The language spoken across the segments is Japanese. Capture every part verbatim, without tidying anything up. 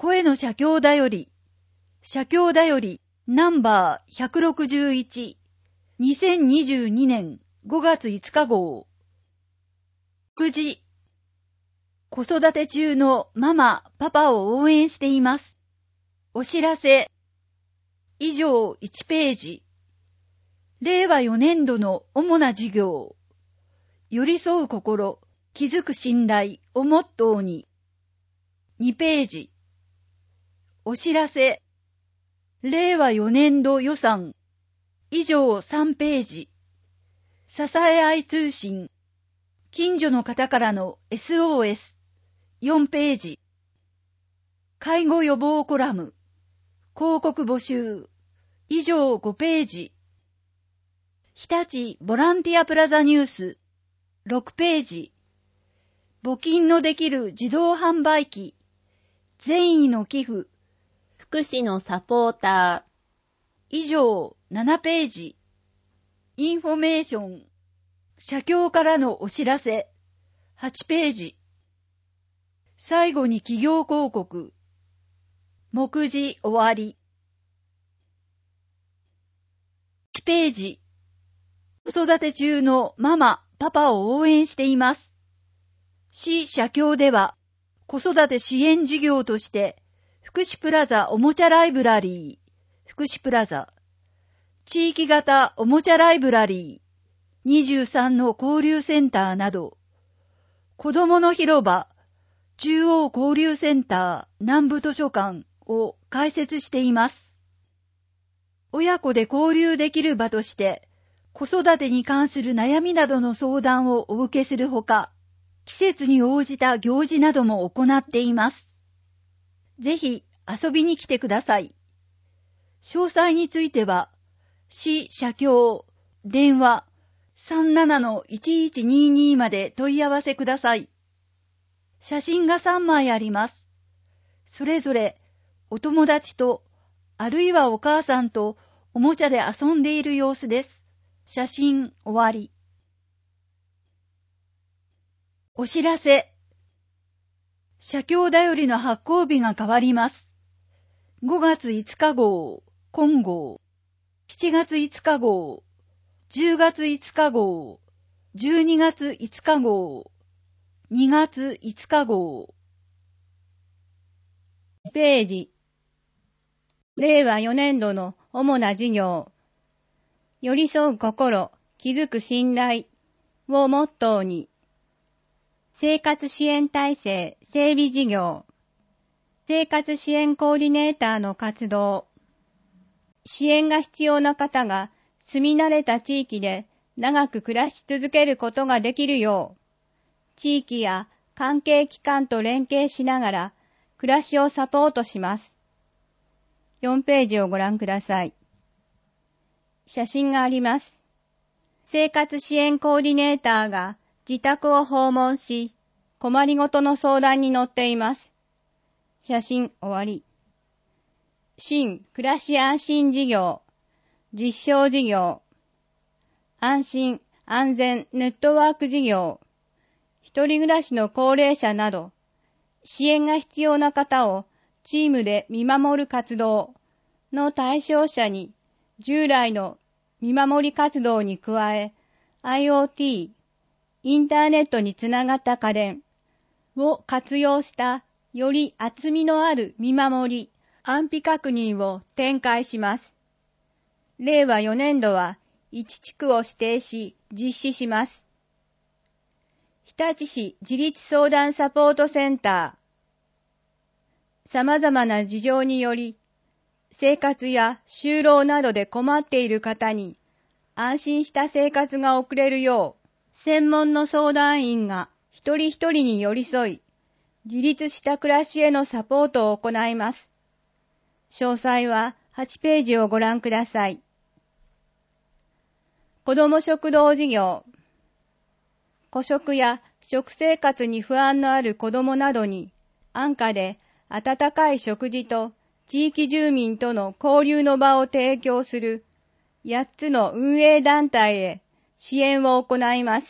声の写経だより、写経だよりナンバーひゃくろくじゅういち、にせんにじゅうにねんごがついつか号。くじ、子育て中のママ、パパを応援しています。お知らせ。以上いちページ。れいわよねんどの主な事業。寄り添う心、気づく信頼をモットーに。にページ。お知らせ。れいわよねんど予算。以上さんページ。支え合い通信。近所の方からの エスオーエス。よんページ。介護予防コラム。広告募集。以上ごページ。日立ボランティアプラザニュース。ろくページ。募金のできる自動販売機。善意の寄付。 福祉のサポーター。以上ななページ。インフォメーション。社協からのお知らせ。はちページ。最後に企業広告。目次終わり。いちページ。子育て中のママ、パパを応援しています。市社協では、子育て支援事業として、福祉プラザおもちゃライブラリー、福祉プラザ、地域型おもちゃライブラリー、にじゅうさんの交流センターなど、子どもの広場、中央交流センター南部図書館を開設しています。親子で交流できる場として、子育てに関する悩みなどの相談をお受けするほか、季節に応じた行事なども行っています。ぜひ遊びに来てください。詳細については、市社協電話 さんななのいちいちにに まで問い合わせください。写真がさんまいあります。それぞれお友達と、あるいはお母さんとおもちゃで遊んでいる様子です。写真終わり。お知らせ。社協だよりの発行日が変わります。ごがついつか号、今号、しちがついつか号、じゅうがついつか号、じゅうにがついつか号、にがついつか号。 ページ。れいわよねんどの主な事業。寄り添う心、気づく信頼をモットーに。生活支援体制整備事業。生活支援コーディネーターの活動。支援が必要な方が住み慣れた地域で長く暮らし続けることができるよう、地域や関係機関と連携しながら暮らしをサポートします。よんページをご覧ください。写真があります。生活支援コーディネーターが自宅を訪問し、困りごとの相談に乗っています。写真終わり。新暮らし安心事業、実証事業、安心安全ネットワーク事業、一人暮らしの高齢者など、支援が必要な方をチームで見守る活動の対象者に、従来の見守り活動に加え、IoT、インターネットにつながった家電を活用したより厚みのある見守り、安否確認を展開します。れいわよねんどはいち地区を指定し実施します。日立市自立相談サポートセンター。様々な事情により、生活や就労などで困っている方に安心した生活が送れるよう、専門の相談員が一人一人に寄り添い、自立した暮らしへのサポートを行います。詳細ははちページをご覧ください。子ども食堂事業。孤食や食生活に不安のある子どもなどに、安価で温かい食事と地域住民との交流の場を提供するやっつの運営団体へ支援を行います。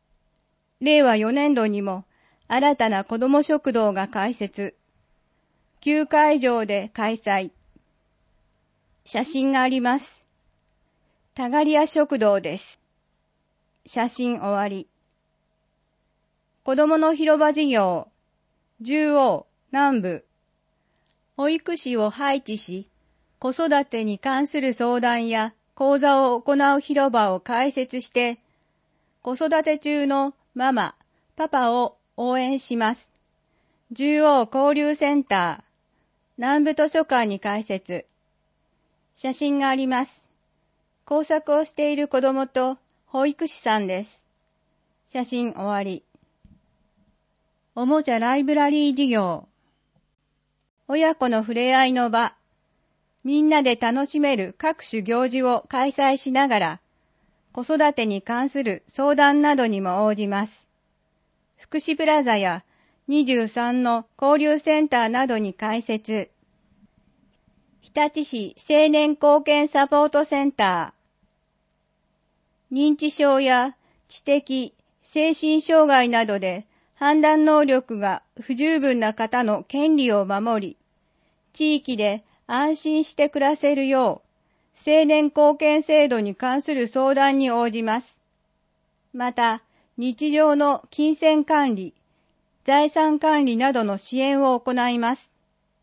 れいわよねんどにも新たな子ども食堂が開設。 きゅうかいじょうで開催。写真があります。タガリア食堂です。写真終わり。子どもの広場事業、中央、南部、保育士を配置し、子育てに関する相談や講座を行う広場を開設して、子育て中のママ、パパを応援します。中央交流センター、南部図書館に開設。写真があります。工作をしている子供と保育士さんです。写真終わり。おもちゃライブラリー事業。親子の触れ合いの場。みんなで楽しめる各種行事を開催しながら、子育てに関する相談などにも応じます。福祉プラザやにじゅうさんの交流センターなどに開設。日立市青年貢献サポートセンター。認知症や知的、精神障害などで判断能力が不十分な方の権利を守り、地域で安心して暮らせるよう、青年貢献制度に関する相談に応じます。また、日常の金銭管理、財産管理などの支援を行います。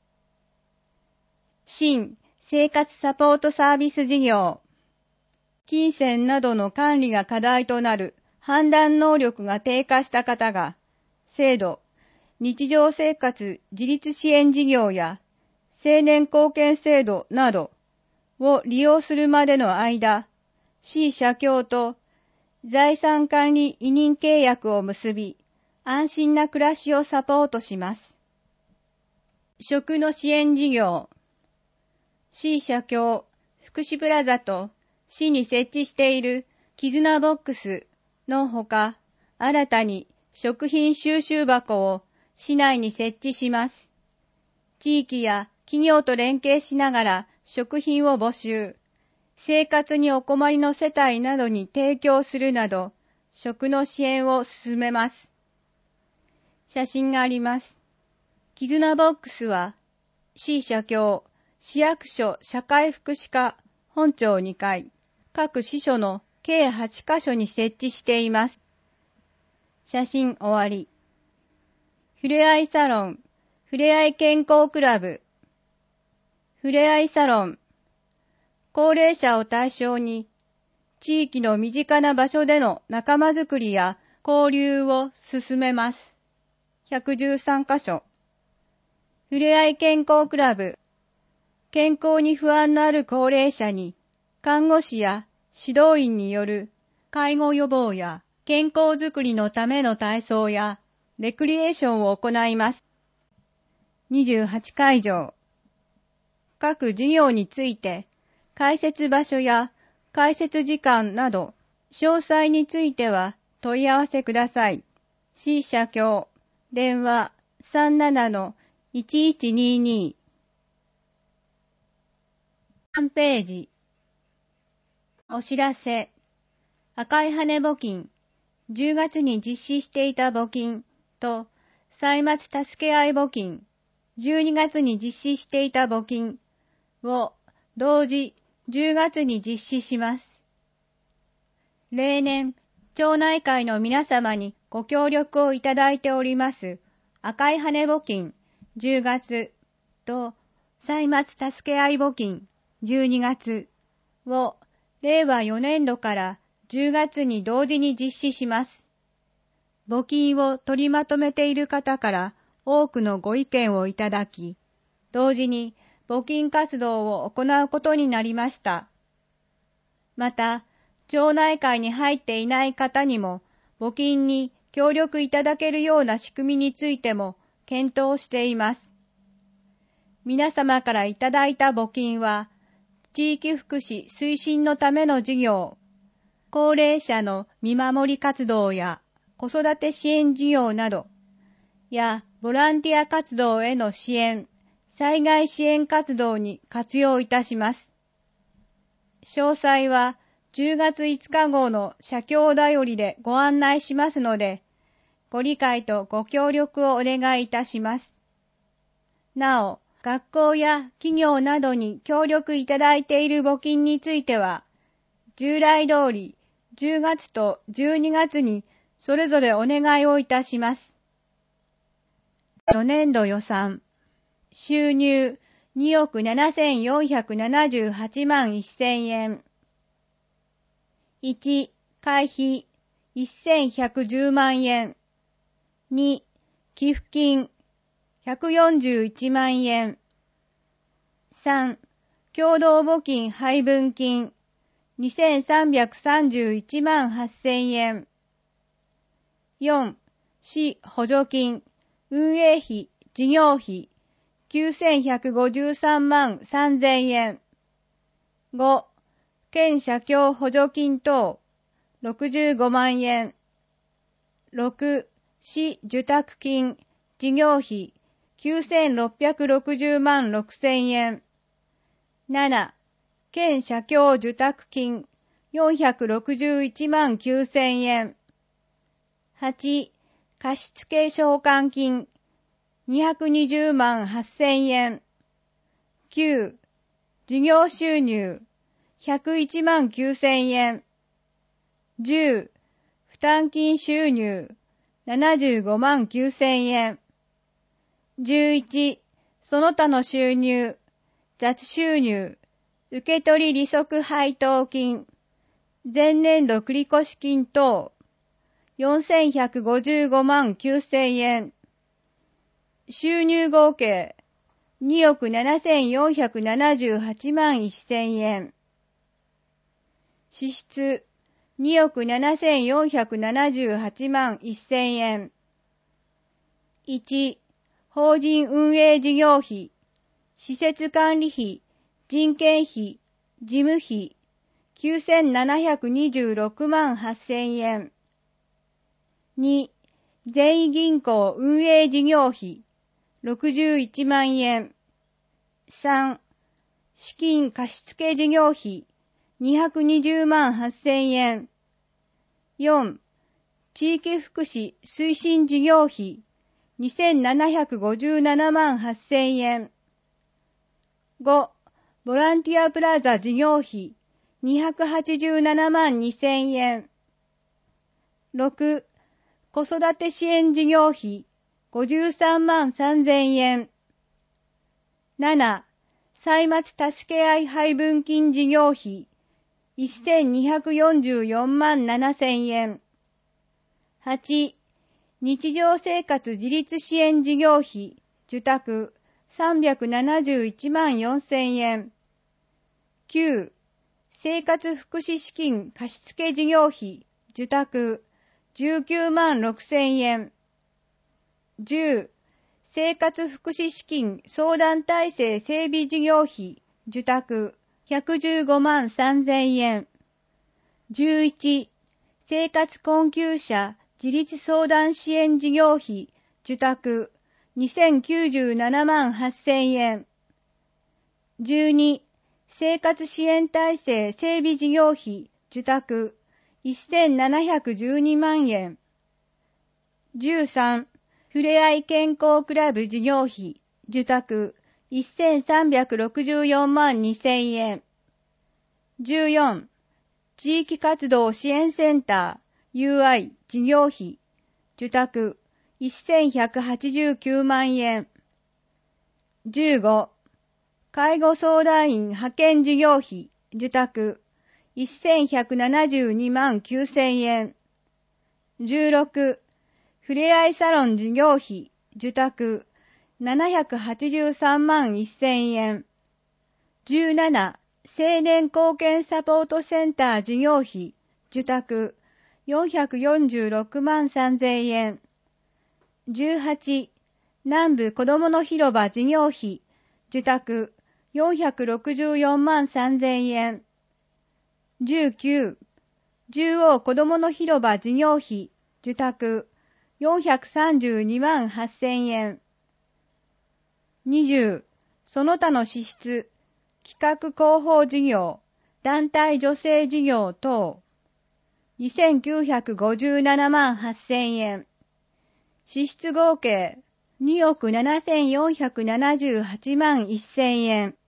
新生活サポートサービス事業。金銭などの管理が課題となる判断能力が低下した方が、制度、日常生活自立支援事業や青年貢献制度などを利用するまでの間、市社協と財産管理委任契約を結び、安心な暮らしをサポートします。食の支援事業。市社協、福祉プラザと市に設置している絆ボックスのほか、新たに食品収集箱を市内に設置します。地域や企業と連携しながら食品を募集、生活にお困りの世帯などに提供するなど、食の支援を進めます。写真があります。絆ボックスは、市社協、市役所社会福祉課本庁にかい、各支所の計はちかしょに設置しています。写真終わり。ふれあいサロン、ふれあい健康クラブ。ふれあいサロン。高齢者を対象に、地域の身近な場所での仲間づくりや交流を進めます。ひゃくじゅうさんかしょ。ふれあい健康クラブ。健康に不安のある高齢者に、看護師や指導員による介護予防や健康づくりのための体操やレクリエーションを行います。にじゅうはちかいじょう。各事業について、開設場所や開設時間など、詳細については問い合わせください。市社協、電話 さんななのいちいちにに。さんページ。お知らせ。赤い羽募金。じゅうがつに実施していた募金と、歳末助け合い募金。じゅうにがつに実施していた募金を同時じゅうがつに実施します。例年、町内会の皆様にご協力をいただいております赤い羽募金じゅうがつと歳末助け合い募金じゅうにがつをれいわよねんどからじゅうがつに同時に実施します。募金を取りまとめている方から多くのご意見をいただき、同時に募金活動を行うことになりました。また、町内会に入っていない方にも募金に協力いただけるような仕組みについても検討しています。皆様からいただいた募金は、地域福祉推進のための事業、高齢者の見守り活動や子育て支援事業など、やボランティア活動への支援、災害支援活動に活用いたします。詳細はじゅうがついつか号の社協だよりでご案内しますので、ご理解とご協力をお願いいたします。なお、 学校や企業などに協力いただいている募金については、従来通りじゅうがつとじゅうにがつにそれぞれお願いをいたします。よねんど予算、収入におくななせんよんひゃくななじゅうはちまんせんえん。いち、会費せんひゃくじゅうまんえん。に、寄付金ひゃくよんじゅういちまんえん。さん、共同募金配分金にせんさんびゃくさんじゅういちまんはっせんえん。よん、市補助金、運営費、事業費きゅうせんひゃくごじゅうさんまんさんぜんえん。ご、県社協補助金等ろくじゅうごまんえん。ろく、市受託金、事業費きゅうせんろっぴゃくろくじゅうまんろくせんえん。なな、県社協受託金よんひゃくろくじゅういちまんきゅうせんえん。はち、貸付償還金にひゃくにじゅうまんはっせんえん。きゅう、事業収入ひゃくいちまんきゅうせんえん。じゅう、負担金収入ななじゅうごまんきゅうせんえん。じゅういち、その他の収入、雑収入、受取利息配当金、前年度繰越金等、よんせんひゃくごじゅうごまんきゅうせんえん。収入合計、におくななせんよんひゃくななじゅうはちまんせんえん。支出、におくななせんよんひゃくななじゅうはちまんせんえん。いち、法人運営事業費、施設管理費、人件費、事務費、きゅうせんななひゃくにじゅうろくまんはっせんえん。に、善意銀行運営事業費、ろくじゅういちまんえん。さん、資金貸付事業費、にひゃくにじゅうまんはっせんえん。よん、地域福祉推進事業費、にせんななひゃくごじゅうななまんはっせんえん。ご、ボランティアプラザ事業費、にひゃくはちじゅうななまんにせんえん。ろく、子育て支援事業費、ごじゅうさんまんさんぜんえん。なな、歳末助け合い配分金事業費、せんにひゃくよんじゅうよんまんななせんえん。はち、日常生活自立支援事業費、受託、さんびゃくななじゅういちまんよんせんえん。きゅう、生活福祉資金貸付事業費、受託、じゅうきゅうまんろくせんえん。じゅう、生活福祉資金相談体制整備事業費、受託、ひゃくじゅうごまんさんぜんえん。じゅういち、生活困窮者自立相談支援事業費、受託、にせんきゅうじゅうななまんはっせんえん。じゅうに、生活支援体制整備事業費、受託、せんななひゃくじゅうにまんえん。じゅうさん、ふれあい健康クラブ事業費、受託、せんさんびゃくろくじゅうよんまんにせんえん。じゅうよん、地域活動支援センター ユーアイ 事業費、受託、せんひゃくはちじゅうきゅうまんえん。じゅうご、介護相談員派遣事業費、受託、せんひゃくななじゅうにまんきゅうせんえん。じゅうろく、ふれあいサロン事業費、受託、ななひゃくはちじゅうさんまんせんえん。じゅうなな、青年貢献サポートセンター事業費、受託、よんひゃくよんじゅうろくまんさんぜんえん。じゅうはち、南部子どもの広場事業費、受託、よんひゃくろくじゅうよんまんさんぜんえん。じゅうきゅう、中央子どもの広場事業費、受託、よんひゃくさんじゅうにまんはっせんえん。にじゅう、その他の支出、企画広報事業、団体助成事業等、にせんきゅうひゃくごじゅうななまんはっせんえん。支出合計、 におくななせんよんひゃくななじゅうはちまんせんえん。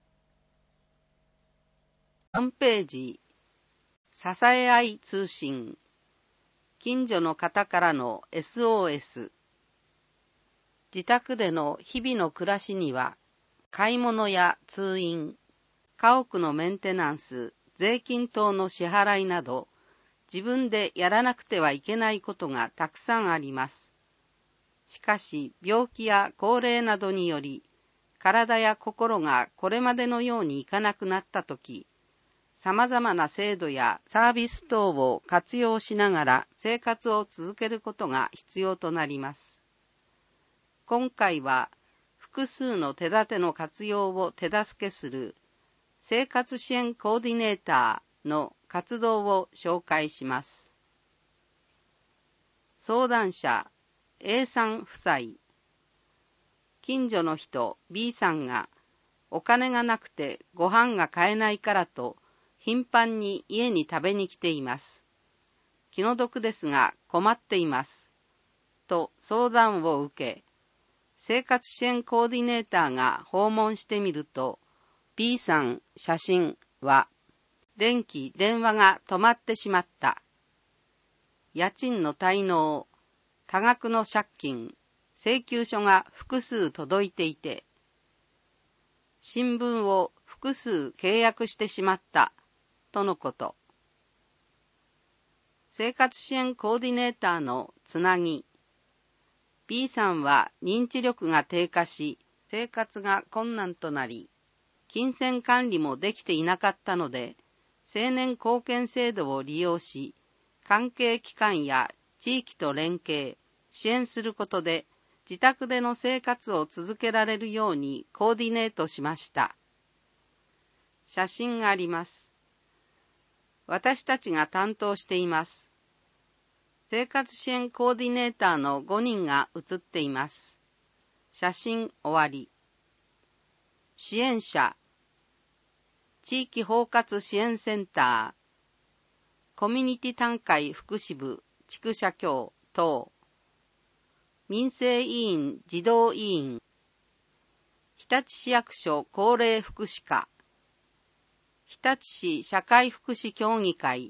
よんページ、支え合い通信。近所の方からの エスオーエス。自宅での日々の暮らしには、買い物や通院、家屋のメンテナンス、税金等の支払いなど、自分でやらなくてはいけないことがたくさんあります。しかし、病気や高齢などにより、体や心がこれまでのようにいかなくなったとき、様々な制度やサービス等を活用しながら生活を続けることが必要となります。今回は複数の手立ての活用を手助けする生活支援コーディネーターの活動を紹介します。相談者 A さん夫妻。近所の人 B さんがお金がなくてご飯が買えないからと頻繁に家に食べに来ています。気の毒ですが困っています。と相談を受け、生活支援コーディネーターが訪問してみると、B さん写真は、電気、電話が止まってしまった。家賃の滞納、多額の借金、請求書が複数届いていて、新聞を複数契約してしまった。とのこと。生活支援コーディネーターのつなぎ。B さんは認知力が低下し、生活が困難となり、金銭管理もできていなかったので、青年貢献制度を利用し、関係機関や地域と連携、支援することで、自宅での生活を続けられるようにコーディネートしました。写真があります。私たちが担当しています。生活支援コーディネーターのごにんが写っています。写真終わり。支援者、地域包括支援センター、コミュニティ単会福祉部、地区社協等、民生委員児童委員、日立市役所高齢福祉課、日立市社会福祉協議会、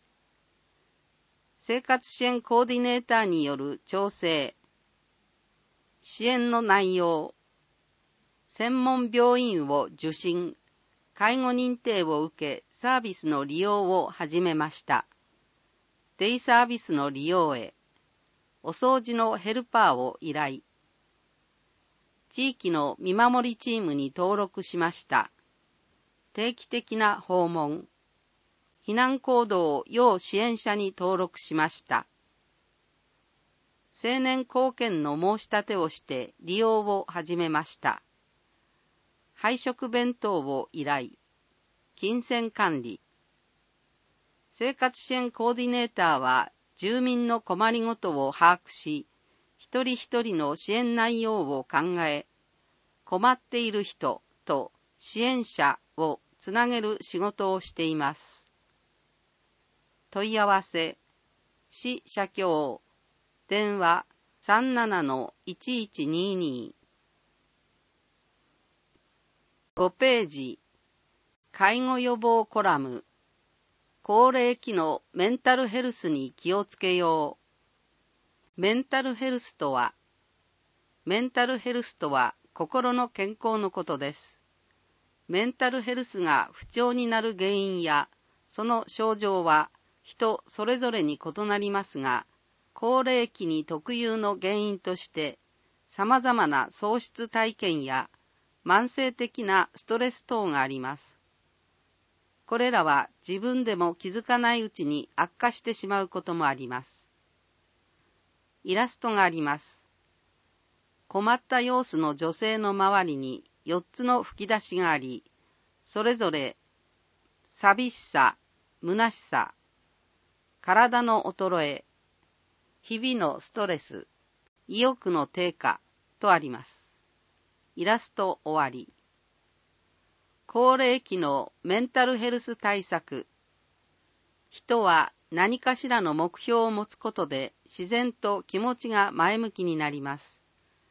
生活支援コーディネーターによる調整、支援の内容、専門病院を受診、介護認定を受けサービスの利用を始めました。デイサービスの利用へ、お掃除のヘルパーを依頼。地域の見守りチームに登録しました。定期的な訪問。避難行動要支援者に登録しました。青年貢献の申し立てをして利用を始めました。配食弁当を依頼。金銭管理。生活支援コーディネーターは住民の困りごとを把握し、一人一人の支援内容を考え、困っている人と支援者をつなげる仕事をしています。問い合わせ、市社協、電話 さんななのいちいちにに。ごページ、介護予防コラム、高齢期のメンタルヘルスに気をつけよう。メンタルヘルスとは、メンタルヘルスとは心の健康のことです。メンタルヘルスが不調になる原因や、その症状は人それぞれに異なりますが、高齢期に特有の原因として、様々な喪失体験や慢性的なストレス等があります。これらは自分でも気づかないうちに悪化してしまうこともあります。イラストがあります。困った様子の女性の周りによっつの吹き出しがあり、それぞれ寂しさ、虚しさ、体の衰え、日々のストレス、意欲の低下とあります。イラスト終わり。高齢期のメンタルヘルス対策。人は何かしらの目標を持つことで自然と気持ちが前向きになります。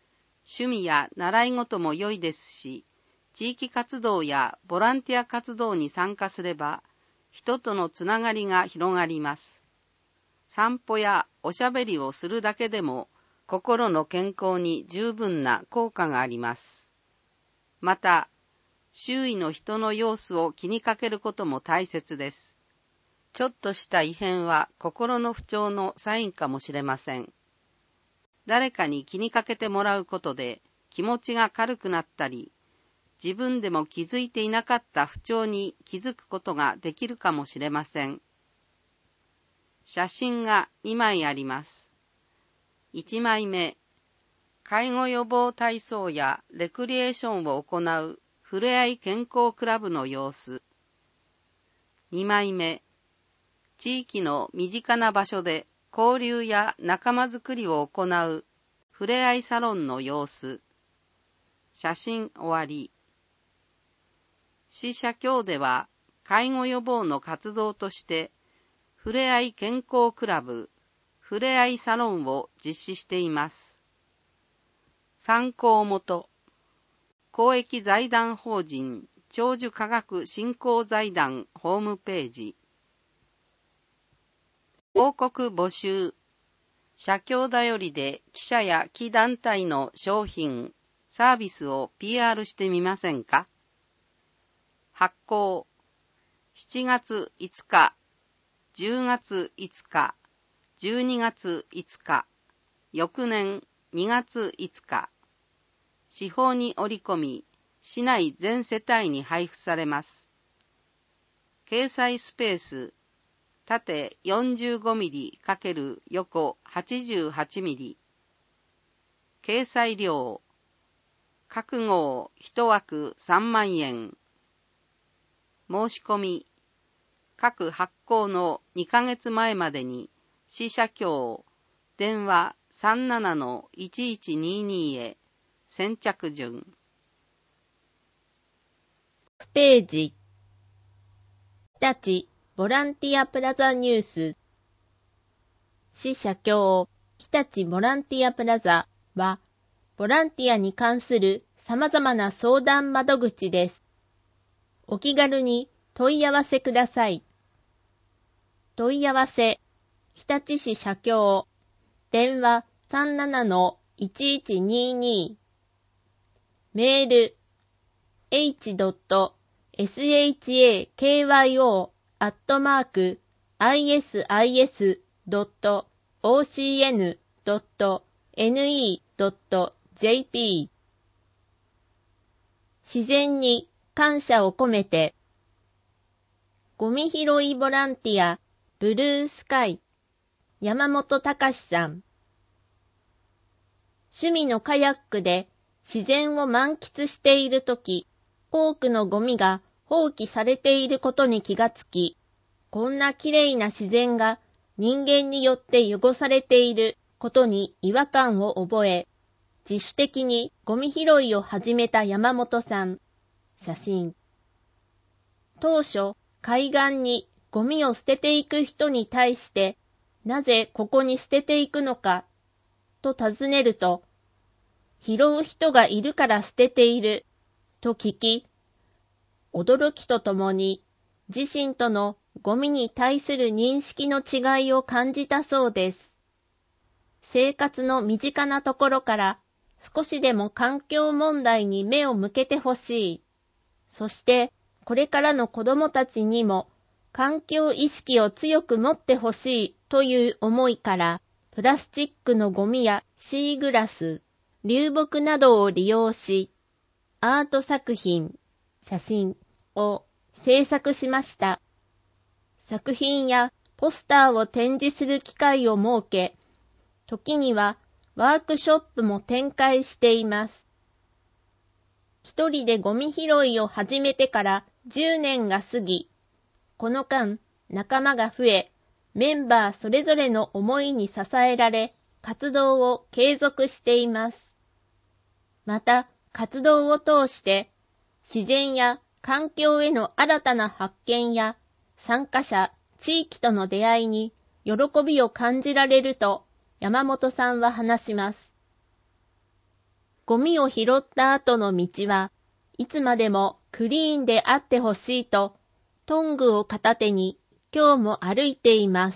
趣味や習い事も良いですし、地域活動やボランティア活動に参加すれば、人とのつながりが広がります。散歩やおしゃべりをするだけでも、心の健康に十分な効果があります。また、周囲の人の様子を気にかけることも大切です。ちょっとした異変は心の不調のサインかもしれません。誰かに気にかけてもらうことで気持ちが軽くなったり、自分でも気づいていなかった不調に気づくことができるかもしれません。写真がにまいあります。いちまいめ、介護予防体操やレクリエーションを行うふれあい健康クラブの様子。にまいめ、地域の身近な場所で交流や仲間づくりを行うふれあいサロンの様子。写真終わり。市社協では介護予防の活動としてふれあい健康クラブ、ふれあいサロンを実施しています。参考元、公益財団法人長寿科学振興財団ホームページ。広告募集。社協だよりで記者や企団体の商品、サービスを ピーアール してみませんか？発行。しちがついつか、じゅうがついつか、じゅうにがついつか、翌年にがついつか。市報に折り込み、市内全世帯に配布されます。掲載スペース、縦 よんじゅうごミリ× 横 はちじゅうはちミリ。掲載料、各号いちわくさんまんえん。申し込み、各発行のにかげつまえまでに、市社協、電話 さんななのいちいちにに へ、先着順。 ページ。日立ボランティアプラザニュース。市社協日立ボランティアプラザは、ボランティアに関する様々な相談窓口です。お気軽に問い合わせください。問い合わせ、日立市社協、電話 さんななのいちいちにに。メール、エイチドットエスエイチエーケーワイオー アットマーク アイエスアイエスドットオーシーエヌドットエヌイードットジェーピー。自然に感謝を込めて。ゴミ拾いボランティア、ブルースカイ、山本隆さん。趣味のカヤックで自然を満喫しているとき、多くのゴミが放棄されていることに気がつき、こんなきれいな自然が人間によって汚されていることに違和感を覚え、自主的にゴミ拾いを始めた山本さん。写真。当初、海岸にゴミを捨てていく人に対して、なぜここに捨てていくのか、と尋ねると、拾う人がいるから捨てている、と聞き、驚きとともに、自身とのゴミに対する認識の違いを感じたそうです。生活の身近なところから、少しでも環境問題に目を向けてほしい。そして、これからの子供たちにも、環境意識を強く持ってほしいという思いから、プラスチックのゴミやシーグラス、流木などを利用し、アート作品、写真を制作しました。作品やポスターを展示する機会を設け、時にはワークショップも展開しています。一人でゴミ拾いを始めてからじゅうねんが過ぎ、この間仲間が増え、メンバーそれぞれの思いに支えられ、活動を継続しています。また、活動を通して、自然や環境への新たな発見や、参加者、地域との出会いに喜びを感じられると、山本さんは話します。 ゴミを拾った後の道はいつまでもクリーンであってほしいと、トングを片手に今日も歩いています。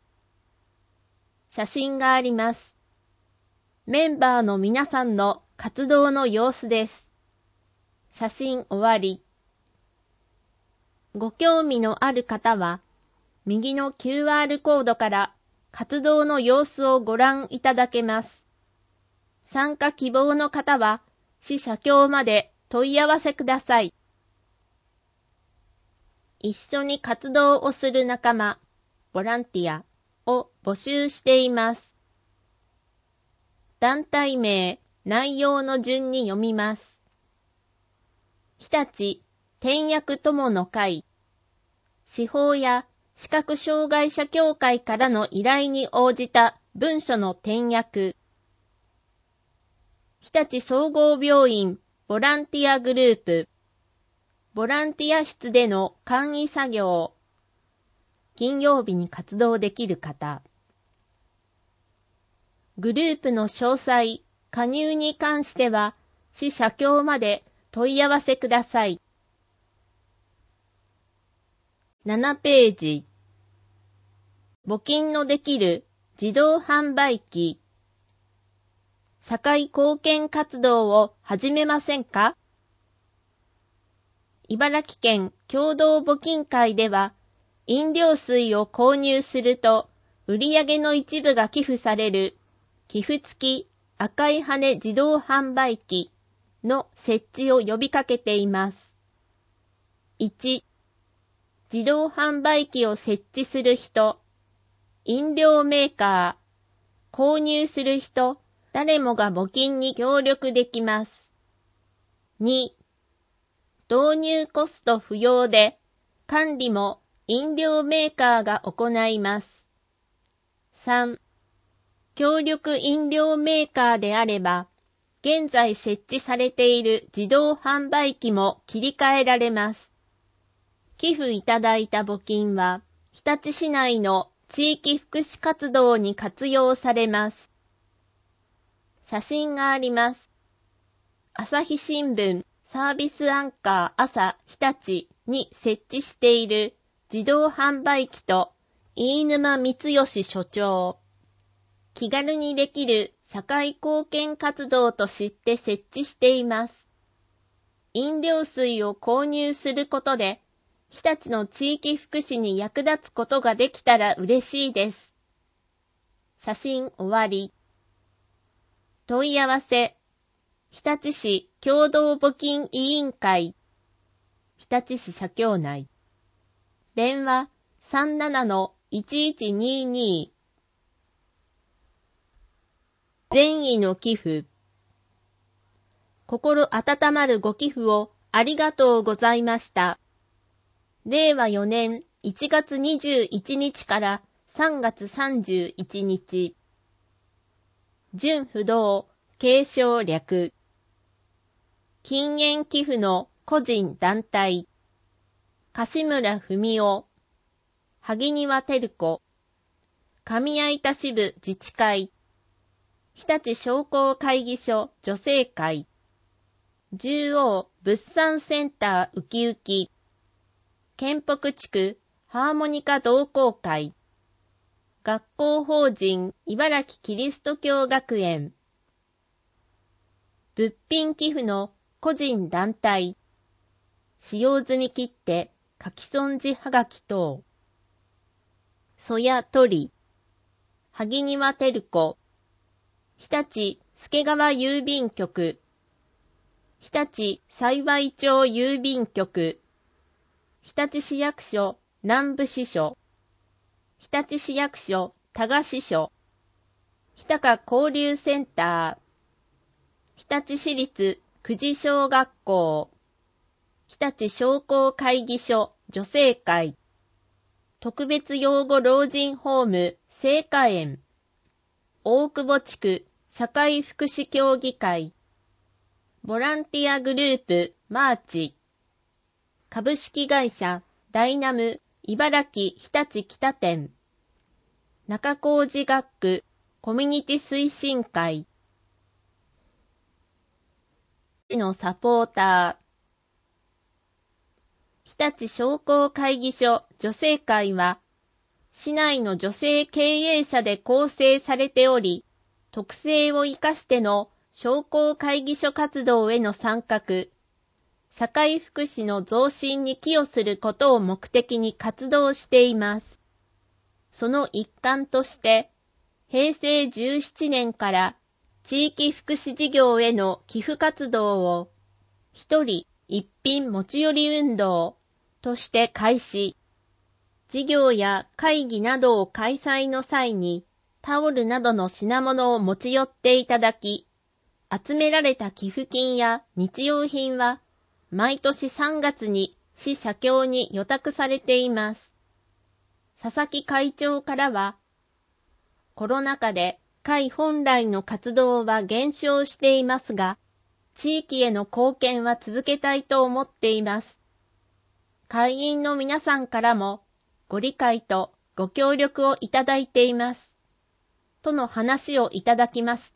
写真があります。メンバーの皆さんの活動の様子です。写真終わり。ご興味のある方は、右の キューアール コードから活動の様子をご覧いただけます。参加希望の方は、市社協まで問い合わせください。一緒に活動をする仲間、ボランティアを募集しています。団体名、内容の順に読みます。日立転訳友の会、司法や視覚障害者協会からの依頼に応じた文書の転訳、日立総合病院ボランティアグループ、ボランティア室での簡易作業、金曜日に活動できる方、グループの詳細、加入に関しては、市社協まで問い合わせください。ななページ。募金のできる自動販売機。社会貢献活動を始めませんか？茨城県共同募金会では、飲料水を購入すると、売上の一部が寄付される、寄付付き赤い羽自動販売機の設置を呼びかけています。いち、自動販売機を設置する人、飲料メーカー、購入する人、誰もが募金に協力できます。に、導入コスト不要で、管理も飲料メーカーが行います。さん、協力飲料メーカーであれば、現在設置されている自動販売機も切り替えられます。寄付いただいた募金は、日立市内の地域福祉活動に活用されます。写真があります。朝日新聞サービスアンカー朝日立に設置している自動販売機と飯沼光義所長。気軽にできる社会貢献活動と知って設置しています。飲料水を購入することで、日立の地域福祉に役立つことができたら嬉しいです。写真終わり。問い合わせ、日立市共同募金委員会、日立市社協内。電話 さんななのいちいちにに。善意の寄付。心温まるご寄付をありがとうございました。れいわよねんいちがつにじゅういちにちからさんがつさんじゅういちにち。純不動、継承略。禁煙寄付の個人団体。樫村文夫。萩庭照子。上合田支部自治会。日立商工会議所女性会。十王物産センターウキウキ。県北地区ハーモニカ同好会。学校法人茨城キリスト教学園。物品寄付の個人団体。使用済み切手書き損じはがき等。曽谷鳥。萩庭照子。日立助川郵便局。日立幸町郵便局。日立市役所南部支所。日立市役所多賀支所。日高交流センター。日立市立久慈小学校。日立商工会議所女性会。特別養護老人ホーム聖華園。大久保地区社会福祉協議会。ボランティアグループマーチ。株式会社ダイナム茨城日立北店。中工事学区コミュニティ推進会。 ちのサポーター。日立商工会議所女性会は、市内の女性経営者で構成されており、特性を生かしての商工会議所活動への参画、社会福祉の増進に寄与することを目的に活動しています。その一環として、へいせいじゅうななねんから地域福祉事業への寄付活動を、一人一品持ち寄り運動として開始。事業や会議などを開催の際に、タオルなどの品物を持ち寄っていただき、集められた寄付金や日用品は、毎年さんがつに市社協に予託されています。佐々木会長からは、コロナ禍で会本来の活動は減少していますが、地域への貢献は続けたいと思っています。会員の皆さんからもご理解とご協力をいただいています。との話をいただきました。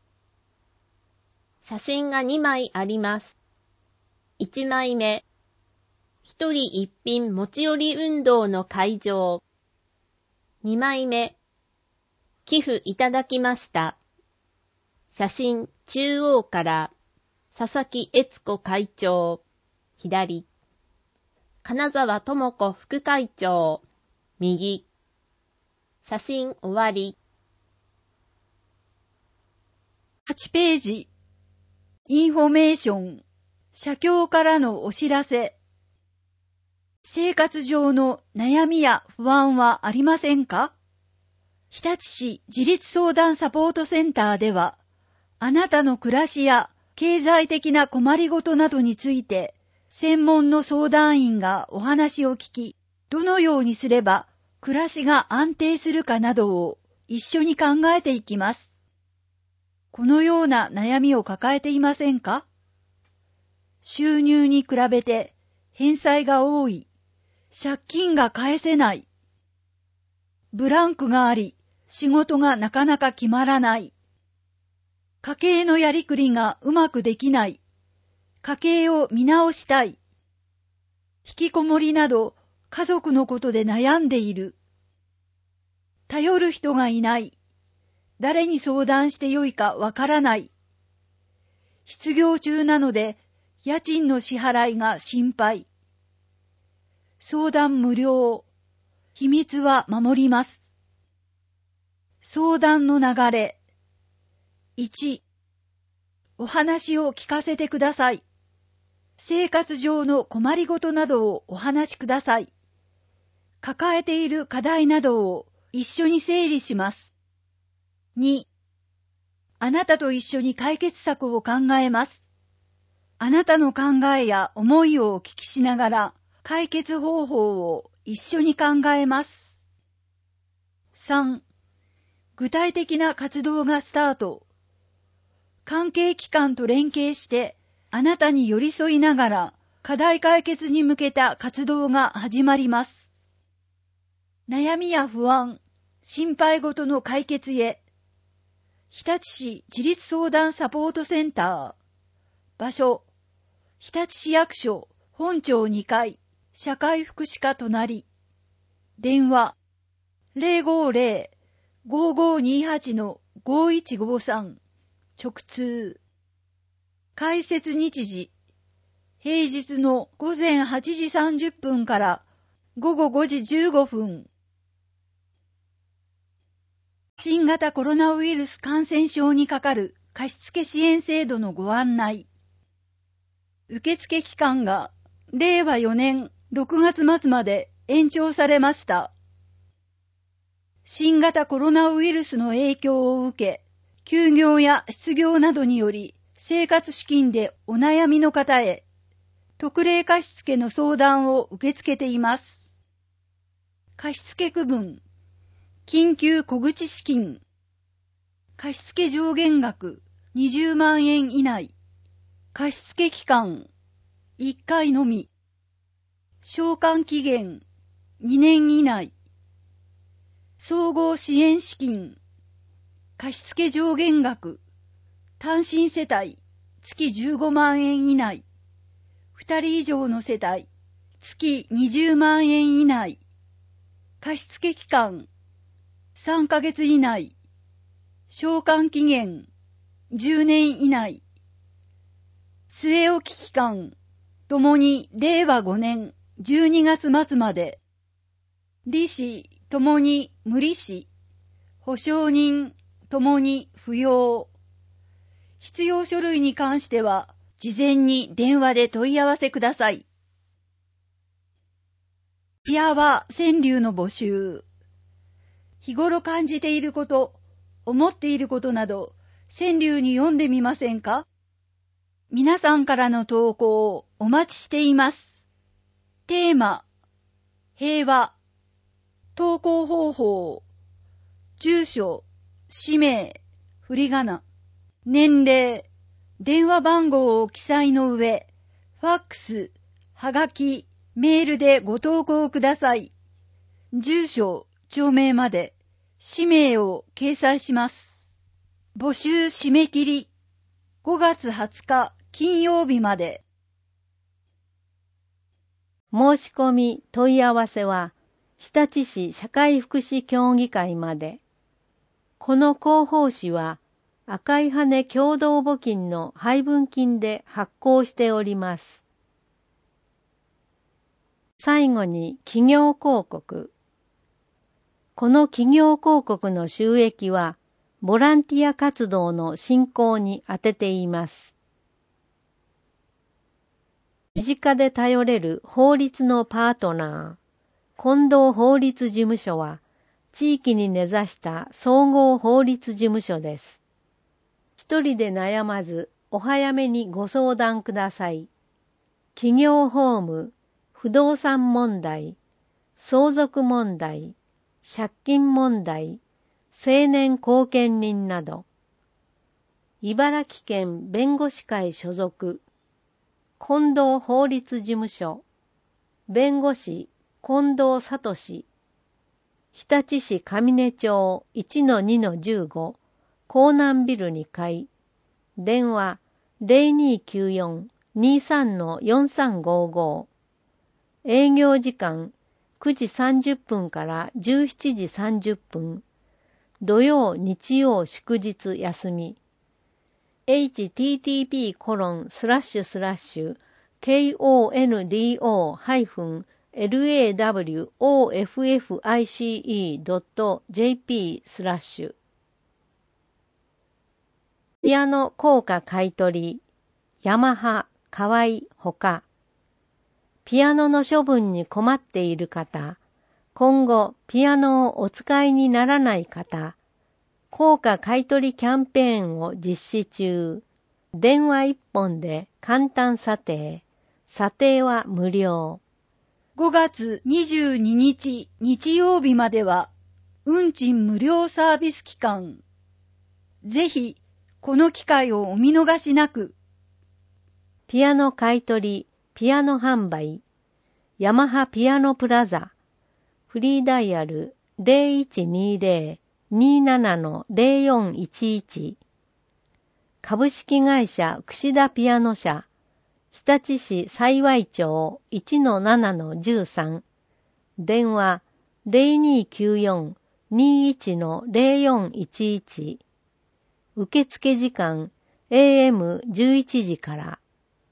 写真がにまいあります。いちまいめ、一人一品持ち寄り運動の会場。にまいめ、寄付いただきました。写真中央から佐々木悦子会長、左。金沢智子副会長、右。写真終わり。 はちページ。インフォメーション。社協からのお知らせ。生活上の悩みや不安はありませんか？日立市自立相談サポートセンターでは、あなたの暮らしや経済的な困りごとなどについて、専門の相談員がお話を聞き、どのようにすれば暮らしが安定するかなどを一緒に考えていきます。このような悩みを抱えていませんか？収入に比べて返済が多い、借金が返せない、ブランクがあり、仕事がなかなか決まらない、家計のやりくりがうまくできない、家計を見直したい、引きこもりなど家族のことで悩んでいる、頼る人がいない、誰に相談してよいかわからない、失業中なので家賃の支払いが心配、相談無料、秘密は守ります。相談の流れ。いち、お話を聞かせてください。生活上の困りごとなどをお話しください。抱えている課題などを一緒に整理します。に、あなたと一緒に解決策を考えます。あなたの考えや思いをお聞きしながら解決方法を一緒に考えます。さん、具体的な活動がスタート。関係機関と連携してあなたに寄り添いながら課題解決に向けた活動が始まります。悩みや不安、心配事の解決へ。日立市自立相談サポートセンター。場所、日立市役所本庁にかい、社会福祉課隣。電話、ゼロごゼロ ごーごーにーはち のごーいちごーさん。直通。開設日時、平日のごぜんはちじさんじゅっぷんからごごごじじゅうごふん。新型コロナウイルス感染症にかかる貸付支援制度のご案内。受付期間がれいわよねんろくがつ末まで延長されました。新型コロナウイルスの影響を受け、休業や失業などにより生活資金でお悩みの方へ、特例貸付の相談を受け付けています。貸付区分、緊急小口資金、貸付上限額にじゅうまんえん以内、貸付期間いっかいのみ、償還期限にねん以内、総合支援資金、貸付上限額、単身世帯、 月じゅうごまんえん以内。ふたり以上の世帯、月にじゅうまんえん以内。貸付期間、さんかげつ以内。償還期限、じゅうねん以内。据え置き期間、ともにれいわごねんじゅうにがつ末まで。利子ともに無利子。保証人ともに不要。必要書類に関しては、事前に電話で問い合わせください。ピアワ川柳の募集。日頃感じていること、思っていることなど、川柳に読んでみませんか？皆さんからの投稿をお待ちしています。テーマ、平和。投稿方法、住所、氏名、振り仮名、年齢、電話番号を記載の上、ファックス、はがき、メールでご投稿ください。住所、町名まで、氏名を掲載します。募集締め切り、ごがつはつか金曜日まで。 申し込み問い合わせは、日立市社会福祉協議会まで。この広報誌は、赤い羽共同募金の配分金で発行しております。最後に企業広告。この企業広告の収益は、ボランティア活動の進行に充てています。身近で頼れる法律のパートナー。近藤法律事務所は、地域に根ざした総合法律事務所です。一人で悩まず、お早めにご相談ください。企業法務、不動産問題、相続問題、借金問題、青年後見人など。茨城県弁護士会所属、近藤法律事務所、弁護士、近藤聡、日立市上根町 いちのにのじゅうご 江南ビルにかい、電話 ゼロにきゅうよん にさんのよんさんごご、営業時間くじさんじゅっぷんからじゅうしちじさんじゅっぷん、土曜日曜祝日休み、エイチティーティーピーコロンスラッシュスラッシュケーオーエヌディーオーハイフンエルエーダブリューオーエフエフアイシーイードットジェーピー スラッシュ。ピアノ硬貨買取、ヤマハ、河合ほか。ピアノの処分に困っている方、今後ピアノをお使いにならない方、硬貨買取キャンペーンを実施中。電話一本で簡単査定。査定は無料。 ごがつにじゅうににち日曜日までは運賃無料サービス期間。ぜひこの機会をお見逃しなく。 ピアノ買取、ピアノ販売、ヤマハピアノプラザ、フリーダイヤル ゼロいちにゼロ にななのゼロよんいちいち、株式会社櫛田ピアノ社、日立市幸町 いちのななのじゅうさん、電話 ゼロにきゅうよん にいちのゼロよんいちいち、受付時間 エーエムじゅういちじから。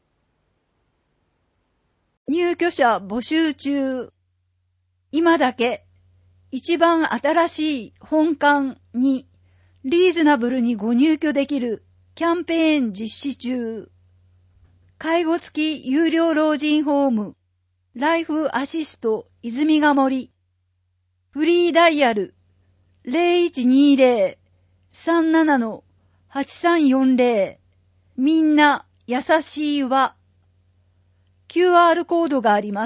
入居者募集中。今だけ一番新しい本館にリーズナブルにご入居できるキャンペーン実施中。介護付き有料老人ホームライフアシスト泉ヶ森。フリーダイヤル ゼロいちにゼロ さんななのはちさんよんゼロ。みんな優しいわ。キューアール コードがあります。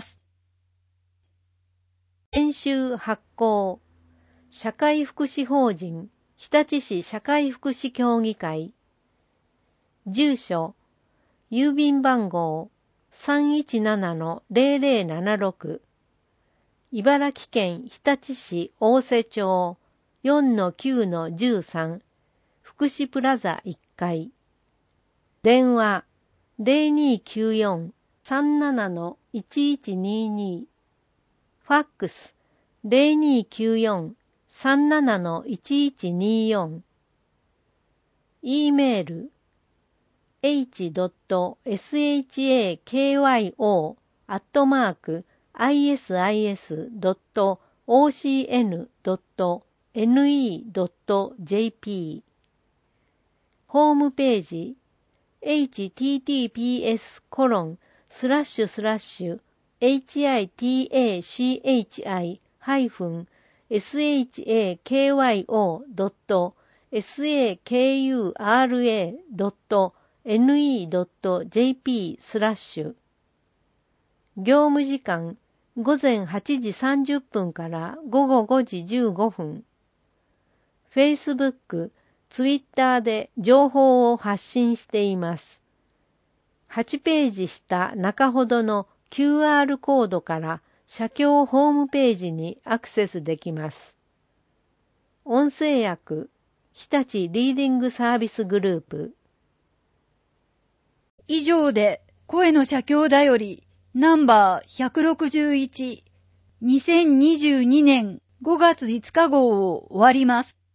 研修発行、社会福祉法人日立市社会福祉協議会。住所、郵便番号 さんいちななのゼロゼロななろく、茨城県日立市大瀬町 よんのきゅうのじゅうさん、福祉プラザいっかい。 電話 ゼロにきゅうよん さんなな の いちいちにに、ファックス ゼロにきゅうよん さんなな の いちいちによん、E メール エイチ ドット シャコ アットマーク アイエスアイエス ドット オーシーエヌ ドット エヌイー ドット ジェーピー ホームページ エイチティーティーピーエス コロン スラッシュスラッシュ エイチアイティーエーシーエイチアイ ハイフン エスエイチエーケーワイオー ドット エスエーケーユーアールエー ドット エヌイー ドット ジェーピー スラッシュ業務時間午前はちじさんじゅっぷんから午後ごじじゅうごふん。Facebook、Twitter で情報を発信しています。はちページ下中ほどの キューアール コードから写経ホームページにアクセスできます。音声訳、日立リーディングサービスグループ。 以上で声の写経だよりナンバーひゃくろくじゅういち、にせんにじゅうにねんごがついつか号を終わります。